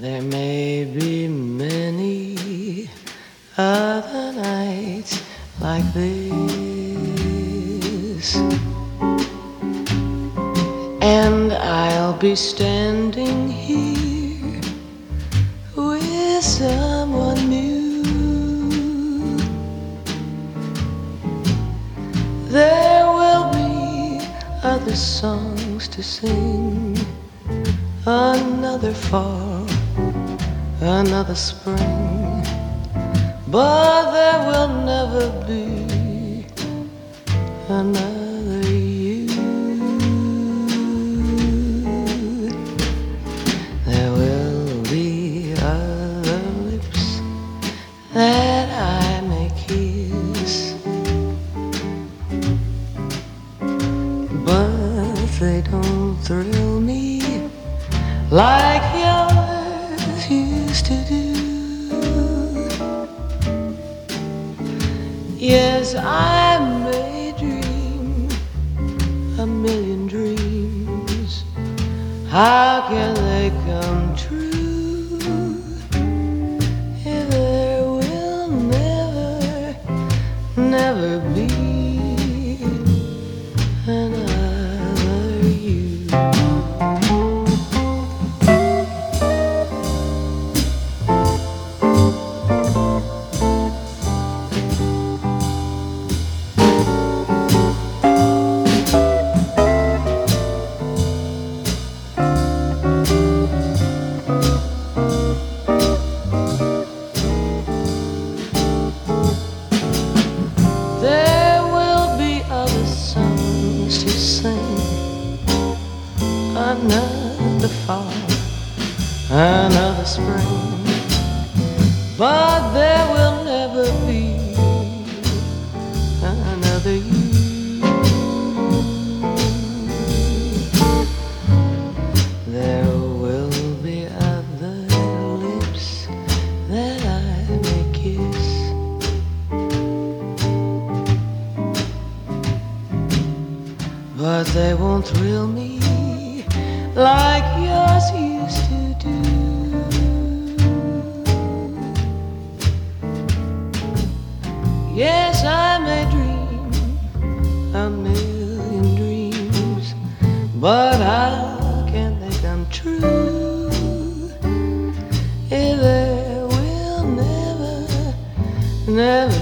There may be many other nights like this, and I'll be standing here with someone new. There will be other songs to sing, another fall, another spring, but there will never be another you. There will be other lips that I may kiss, but they don't thrill me like yours used to do. Yes, I may dream a million dreams. How can they come true if there will never, never be another you? There will be other songs to sing, another fall, another spring, but there will never be another you. There will be other lips that I may kiss, but they won't thrill me like yours used to do. Yes, I may dream a million dreams, but how can they come true if there will never, never